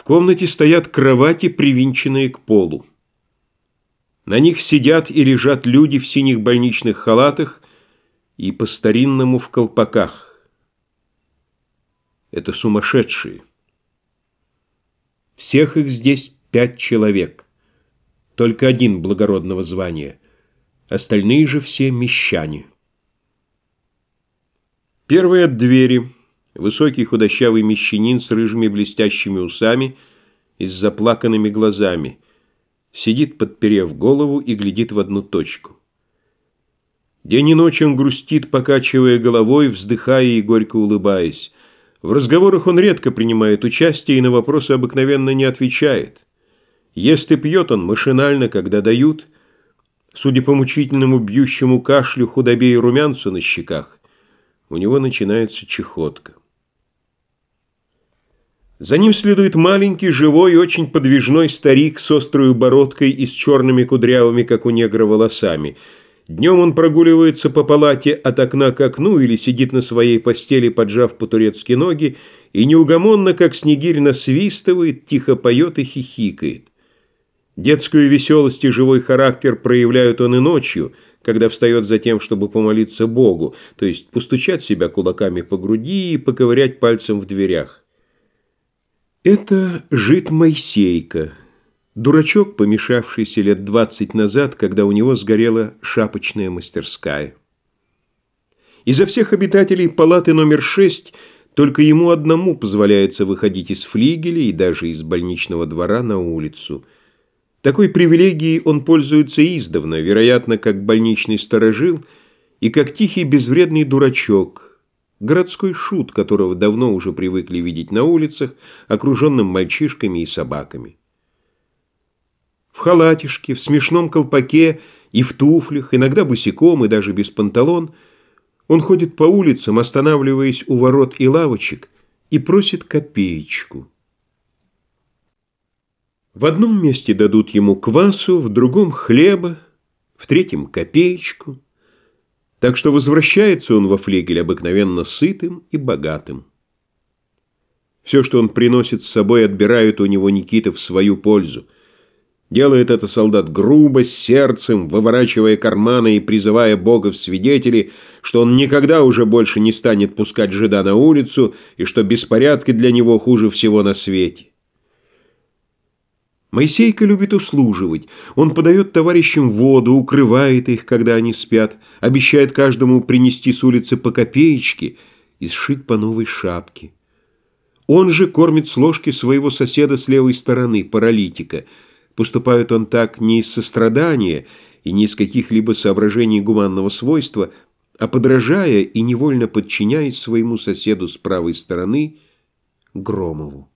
В комнате стоят кровати, привинченные к полу. На них сидят и лежат люди в синих больничных халатах и по-старинному в колпаках. Это сумасшедшие. Всех их здесь 5 человек. Только один благородного звания. Остальные же все мещане. Первый от двери. Высокий худощавый мещанин с рыжими блестящими усами и с заплаканными глазами. Сидит, подперев голову, и глядит в одну точку. День и ночь он грустит, покачивая головой, вздыхая и горько улыбаясь. В разговорах он редко принимает участие и на вопросы обыкновенно не отвечает. Ест и пьет он машинально, когда дают. Судя по мучительному бьющему кашлю, худобе и румянцу на щеках, у него начинается чахотка. За ним следует маленький, живой и очень подвижной старик с острой бородкой и с черными кудрявыми, как у негра, волосами. Днем он прогуливается по палате от окна к окну или сидит на своей постели, поджав по-турецки ноги, и неугомонно, как снегирь, насвистывает, тихо поет и хихикает. Детскую веселость и живой характер проявляют он и ночью, когда встает за тем, чтобы помолиться Богу, то есть постучать себя кулаками по груди и поковырять пальцем в дверях. Это жид Моисейка, дурачок, помешавшийся лет 20 назад, когда у него сгорела шапочная мастерская. Изо всех обитателей палаты номер 6 только ему одному позволяется выходить из флигеля и даже из больничного двора на улицу. Такой привилегией он пользуется издавна, вероятно, как больничный сторожил и как тихий безвредный дурачок, городской шут, которого давно уже привыкли видеть на улицах, окруженным мальчишками и собаками. В халатишке, в смешном колпаке и в туфлях, иногда босиком и даже без панталон, он ходит по улицам, останавливаясь у ворот и лавочек, и просит копеечку. В одном месте дадут ему квасу, в другом хлеба, в третьем копеечку. Так что возвращается он во флигель обыкновенно сытым и богатым. Все, что он приносит с собой, отбирают у него Никита в свою пользу. Делает это солдат грубо, с сердцем, выворачивая карманы и призывая Бога в свидетели, что он никогда уже больше не станет пускать жида на улицу и что беспорядки для него хуже всего на свете. Моисейка любит услуживать. Он подает товарищам воду, укрывает их, когда они спят, обещает каждому принести с улицы по копеечке и сшить по новой шапке. Он же кормит с ложки своего соседа с левой стороны, паралитика. Поступает он так не из сострадания и не из каких-либо соображений гуманного свойства, а подражая и невольно подчиняясь своему соседу с правой стороны, Громову.